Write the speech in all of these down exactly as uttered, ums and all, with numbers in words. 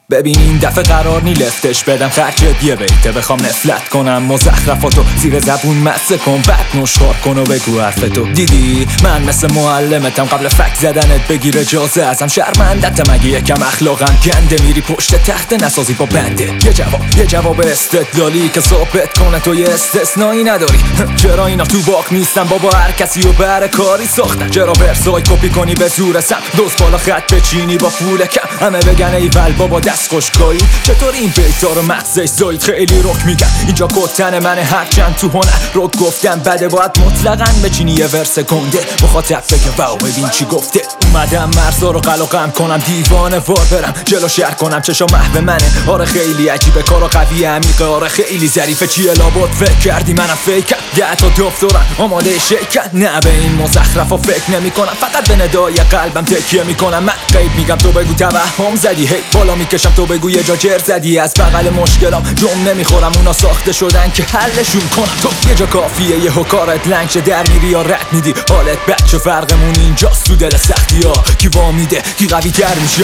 ببین این دفعه قرار نی لفتش بدم خرجت یه بیته بخوام نفلت کنم مزخرفاتو زیر زبون مسه کن بعد نشخار کن و بگو حرفتو. دیدی من مثل معلمتم قبل فک زدنت بگیر اجازه ازم شرمندت مگه یکم اخلاقم گنده میری پشت تخت نسازی با بنده. یه جواب یه جواب استدلالی که ثابت کنه تو یه استثنایی نداری. چرا اینا تو باک نیستن بابا هر کسی و بر کاری ساختن. چرا ورسای کپی کنی به زور سم دوست بالا خط بچینی با پول کم همه بگن ای ول بابا دست خوشگاهی. چطور این بیتا رو مغزش زاید خیلی رک میگن اینجا کتن منه هرچند تو هنر رو گفتم بده باید مطلقاً بچینی یه ورس گنده مخاطب بگه واو ببین چی گفته. اومدم مرزا رو قلقم کنم دیوانه وار برم جلو شهر کنم چشا محو منه. آره خیلی عجیبه کارا قوی عمیقه آره خیلی ظریفه چیه لابد فکر کردی منم فیکم ده تا دفترم آماده شیکن. نه به این مزخرفا فکر نمی کنم فقط به ندای قلبم تکیه میکنم. من غیب میگم تو بگو توهم زدی هی بالا میکشم تو بگو یه جا جر زدی. از بغل مشکلام جم نمیخورم اونا ساخته شدن که حلشون کنم. تو یه جا کافیه یه کارت لنگ شه در میری یا رد میدی حالت بچه فرقمون اینجاست تو دل سختی ها کی وامیده کی قوی تر میشه.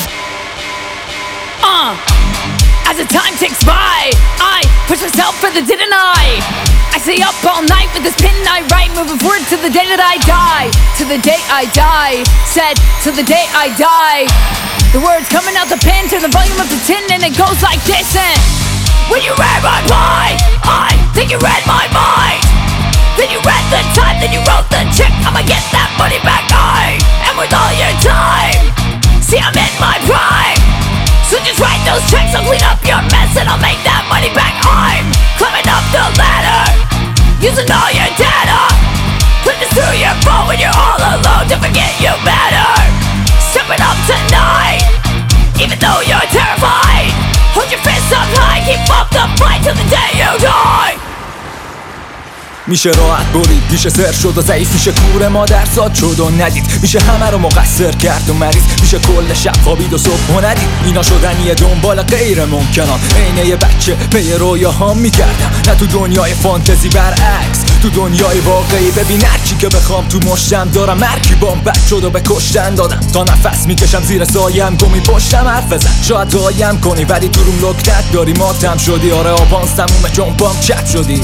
Uh, as the time ticks by, I push myself further, didn't I? I stay up all night with this pen I write, moving forward to the day that I die. To the day I die, said to the day I die. The words coming out the pen, turn the volume up to ten and it goes like this. And when you read my mind, I think you read my mind. Then you read the time, then you wrote the check. I'ma get that money back, I am with all your time. See, I'm in my prime. So just write those checks, I'll clean up your mess and I'll make that money back. I'm climbing up the ladder, using all your data. Put this through your phone when you're all alone. Don't forget you matter. Stepping up tonight, even though you're terrified. Hold your fists up high, keep up the fight till the day you die. میشه راحت برید میشه سر شد و ضعیف میشه کور مادر ساد شد و ندید میشه همه رو مقصر کرد و مریض میشه کل شب خوابید و صبح و ندید. اینا شدن یه دنبال غیر ممکنان عینه یه بچه پی رویاها میکردم نه تو دنیای فانتزی برعکس تو دنیای واقعی. ببین هرچی که بخوام تو مشتم دارم مرکی بام بد شد و به کشتن دادم تا نفس میکشم زیر سایم گمی پشتم حرف بزن شاید دایم کنی ولی تو روم لکنت داری ماتم شدی. آره آبانس تمومه جنبام چپ شدی.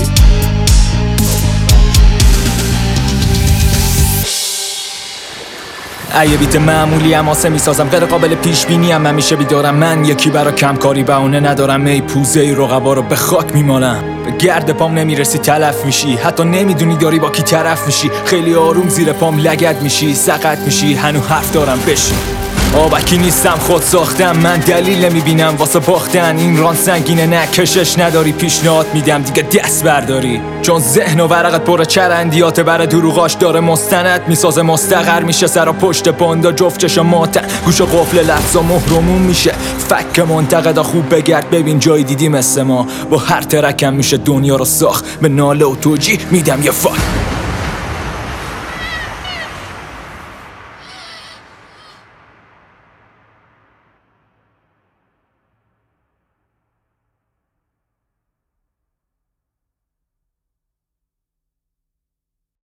ایه بیت معمولی هم آسه میسازم غیر قابل پیش بینی هم همیشه بیدارم. من یکی برا کمکاری بهونه ندارم ای پوزه ای رقبا رو به خاک میمالم. به گرد پام نمیرسی تلف میشی حتی نمیدونی داری با کی طرف میشی. خیلی آروم زیر پام لگد میشی سقط میشی هنو حرف دارم بشی. آبکی نیستم خود ساختم من دلیل نمیبینم واسه باختن. این ران سنگینه نه کشش نداری پیشنهاد میدم دیگه دست برداری. چون ذهن و ورقت پر چرندیات بر دروغاش داره مستند میسازه مستقر میشه سر و پشت پاندا جفت چشم ماتن گوش و قفل لفظ و مهرمون میشه. فک منتقدا خوب بگرد ببین جای دیدی مثل ما با هر ترکم میشه دنیا رو ساخت. به ناله و توجیه میدم یه فاک.